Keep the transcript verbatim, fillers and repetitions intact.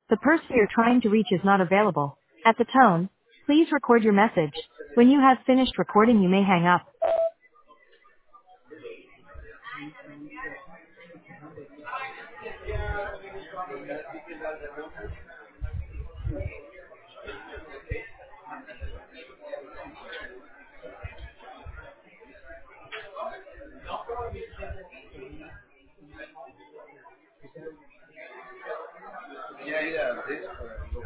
The person you're trying to reach is not available. At the tone, please record your message. When you have finished recording, you may hang up. Yeah, yeah, this.